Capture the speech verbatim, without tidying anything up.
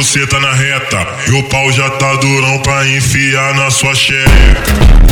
buceta na reta. E o pau já tá durão pra enfiar na sua xereca.